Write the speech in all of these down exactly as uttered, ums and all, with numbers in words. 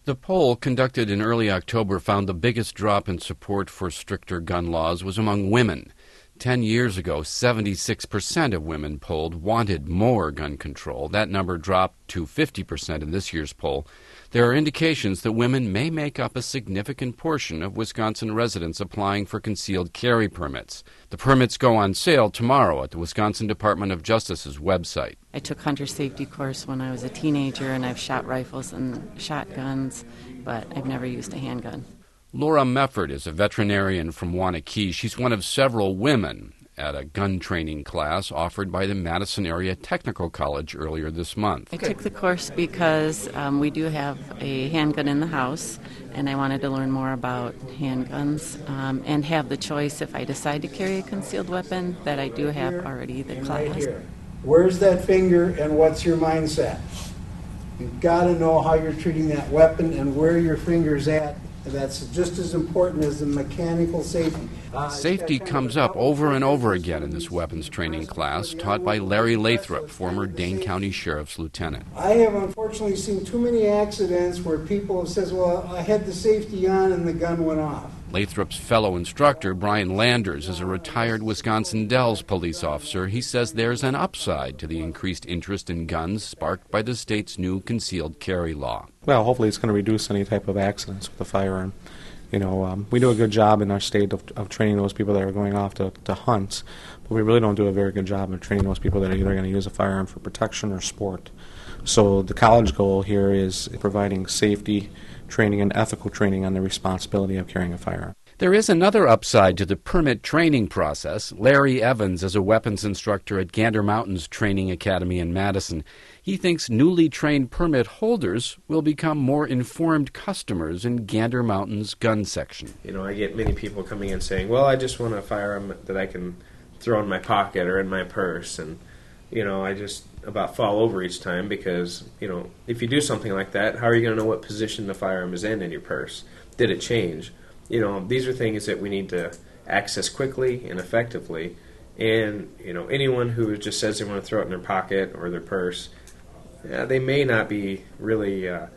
The poll conducted in early October found the biggest drop in support for stricter gun laws was among women. Ten years ago, seventy-six percent of women polled wanted more gun control. That number dropped to fifty percent in this year's poll. There are indications that women may make up a significant portion of Wisconsin residents applying for concealed carry permits. The permits go on sale tomorrow at the Wisconsin Department of Justice's website. I took hunter safety course when I was a teenager, and I've shot rifles and shotguns, but I've never used a handgun. Laura Mefford is a veterinarian from Waunakee. She's one of several women at a gun training class offered by the Madison Area Technical College earlier this month. I took the course because um, we do have a handgun in the house, and I wanted to learn more about handguns um, and have the choice if I decide to carry a concealed weapon that I do have already the class. Right here. Where's that finger and what's your mindset? You've got to know how you're treating that weapon and where your finger's at. That's just as important as the mechanical safety. Uh, Safety comes up over and over again in this weapons training class, taught by Larry Lathrop, former Dane County Sheriff's Lieutenant. I have unfortunately seen too many accidents where people have said, well, I had the safety on and the gun went off. Lathrop's fellow instructor, Brian Landers, is a retired Wisconsin Dells police officer. He says there's an upside to the increased interest in guns sparked by the state's new concealed carry law. Well, hopefully it's going to reduce any type of accidents with a firearm. You know, um, we do a good job in our state of, of training those people that are going off to, to hunt, but we really don't do a very good job of training those people that are either going to use a firearm for protection or sport. So the college goal here is providing safety training and ethical training on the responsibility of carrying a firearm. There is another upside to the permit training process. Larry Evans is a weapons instructor at Gander Mountains Training Academy in Madison. He thinks newly trained permit holders will become more informed customers in Gander Mountains gun section. You know, I get many people coming in saying, well, I just want a firearm that I can throw in my pocket or in my purse, and you know, I just about fall over each time because, you know, if you do something like that, how are you going to know what position the firearm is in in your purse? Did it change? You know, these are things that we need to access quickly and effectively. And, you know, anyone who just says they want to throw it in their pocket or their purse, yeah, they may not be really uh,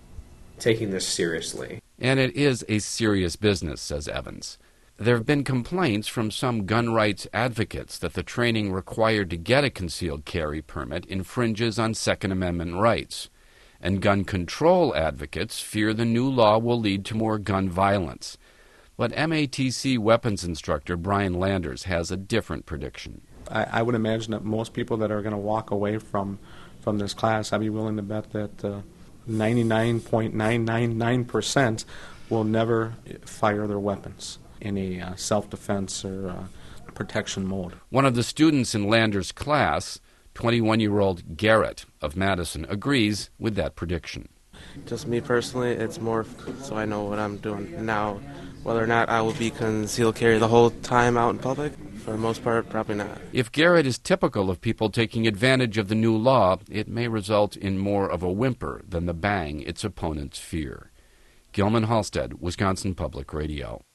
taking this seriously. And it is a serious business, says Evans. There have been complaints from some gun rights advocates that the training required to get a concealed carry permit infringes on Second Amendment rights. And gun control advocates fear the new law will lead to more gun violence. But M A T C weapons instructor Brian Landers has a different prediction. I, I would imagine that most people that are going to walk away from, from this class, I'd be willing to bet that uh, ninety-nine point nine nine nine percent will never fire their weapons in a uh, self-defense or uh, protection mode. One of the students in Landers' class, twenty-one-year-old Garrett of Madison, agrees with that prediction. Just me personally, it's more so I know what I'm doing now. Whether or not I will be concealed carry the whole time out in public, for the most part, probably not. If Garrett is typical of people taking advantage of the new law, it may result in more of a whimper than the bang its opponents fear. Gilman Halstead, Wisconsin Public Radio.